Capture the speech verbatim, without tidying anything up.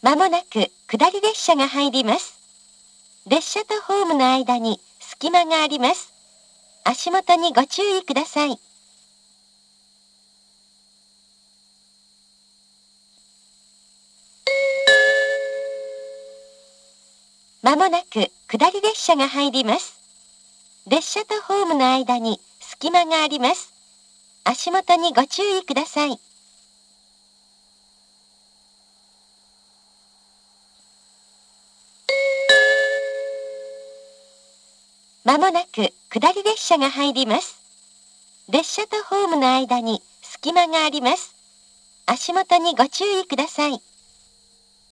まもなく下り列車が入ります。列車とホームの間に隙間があります。足元にご注意ください。まもなく下り列車が入ります。列車とホームの間に隙間があります。足元にご注意ください。まもなく下り列車が入ります。列車とホームの間に隙間があります。足元にご注意ください。